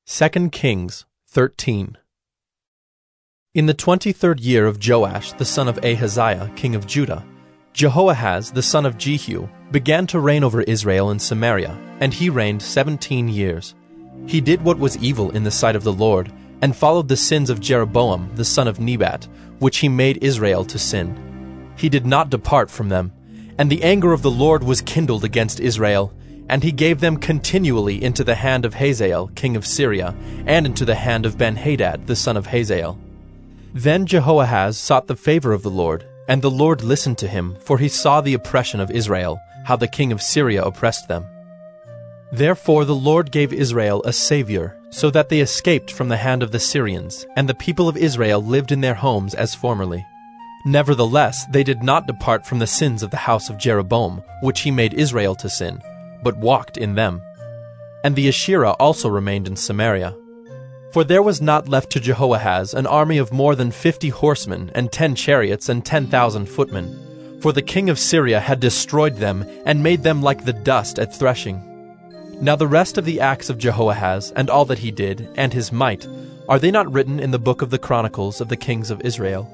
2 Kings 13. In the 23rd year of Joash the son of Ahaziah, king of Judah, Jehoahaz the son of Jehu began to reign over Israel and Samaria, and he reigned 17 years. He did what was evil in the sight of the Lord, and followed the sins of Jeroboam the son of Nebat, which he made Israel to sin. He did not depart from them, and the anger of the Lord was kindled against Israel, and he gave them continually into the hand of Hazael king of Syria, and into the hand of Ben-Hadad the son of Hazael. Then Jehoahaz sought the favor of the Lord, and the Lord listened to him, for he saw the oppression of Israel, how the king of Syria oppressed them. Therefore the Lord gave Israel a savior, so that they escaped from the hand of the Syrians, and the people of Israel lived in their homes as formerly. Nevertheless they did not depart from the sins of the house of Jeroboam, which he made Israel to sin, but walked in them. And the Asherah also remained in Samaria. For there was not left to Jehoahaz an army of more than 50 horsemen, and 10 chariots, and 10,000 footmen. For the king of Syria had destroyed them, and made them like the dust at threshing. Now the rest of the acts of Jehoahaz, and all that he did, and his might, are they not written in the book of the Chronicles of the kings of Israel?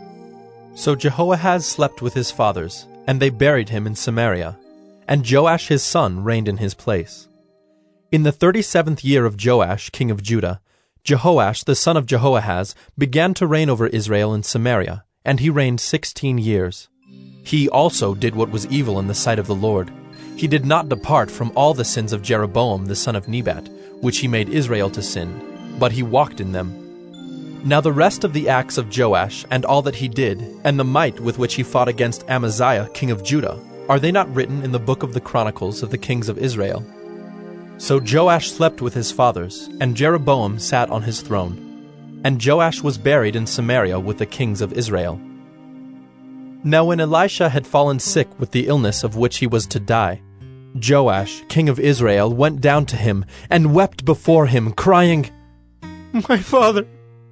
So Jehoahaz slept with his fathers, and they buried him in Samaria. And Joash his son reigned in his place. In the 37th year of Joash king of Judah, Jehoash the son of Jehoahaz began to reign over Israel in Samaria, and he reigned 16 years. He also did what was evil in the sight of the Lord. He did not depart from all the sins of Jeroboam the son of Nebat, which he made Israel to sin, but he walked in them. Now the rest of the acts of Joash, and all that he did, and the might with which he fought against Amaziah king of Judah, are they not written in the book of the Chronicles of the kings of Israel? So Joash slept with his fathers, and Jeroboam sat on his throne. And Joash was buried in Samaria with the kings of Israel. Now when Elisha had fallen sick with the illness of which he was to die, Joash, king of Israel, went down to him, and wept before him, crying, My father,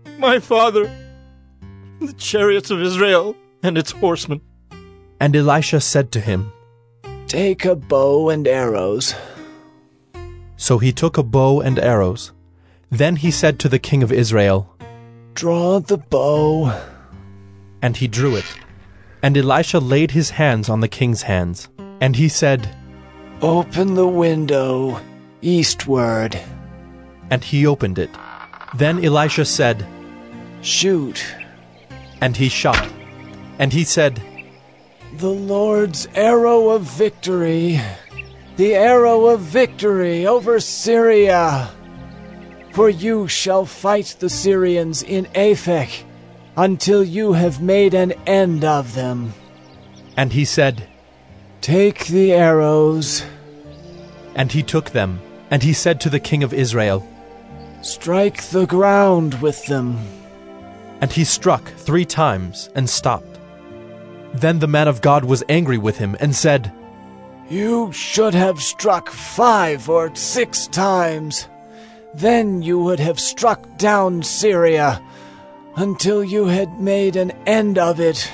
the chariots of Israel and its horsemen. And Elisha said to him, Take a bow and arrows. So he took a bow and arrows. Then he said to the king of Israel, Draw the bow. And he drew it. And Elisha laid his hands on the king's hands. And he said, Open the window eastward. And he opened it. Then Elisha said, Shoot. And he shot. And he said, The Lord's arrow of victory, the arrow of victory over Syria. For you shall fight the Syrians in Aphek, until you have made an end of them. And he said, Take the arrows. And he took them, and he said to the king of Israel, Strike the ground with them. And he struck 3 times and stopped. Then the man of God was angry with him and said, You should have struck 5 or 6 times. Then you would have struck down Syria until you had made an end of it.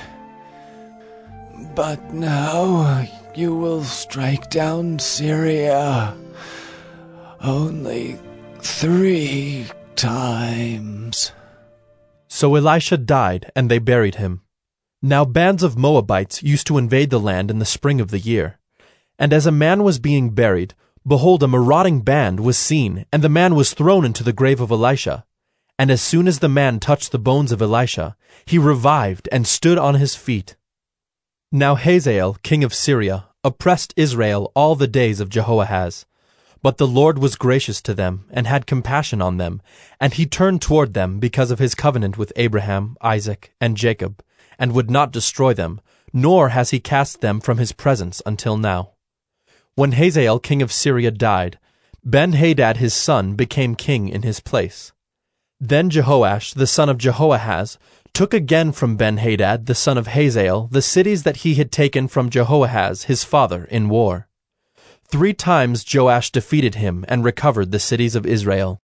But now you will strike down Syria only 3 times. So Elisha died, and they buried him. Now bands of Moabites used to invade the land in the spring of the year. And as a man was being buried, behold, a marauding band was seen, and the man was thrown into the grave of Elisha. And as soon as the man touched the bones of Elisha, he revived and stood on his feet. Now Hazael, king of Syria, oppressed Israel all the days of Jehoahaz. But the Lord was gracious to them, and had compassion on them, and he turned toward them because of his covenant with Abraham, Isaac, and Jacob, and would not destroy them, nor has he cast them from his presence until now. When Hazael king of Syria died, Ben-Hadad his son became king in his place. Then Jehoash the son of Jehoahaz took again from Ben-Hadad the son of Hazael the cities that he had taken from Jehoahaz his father in war. 3 times Joash defeated him and recovered the cities of Israel.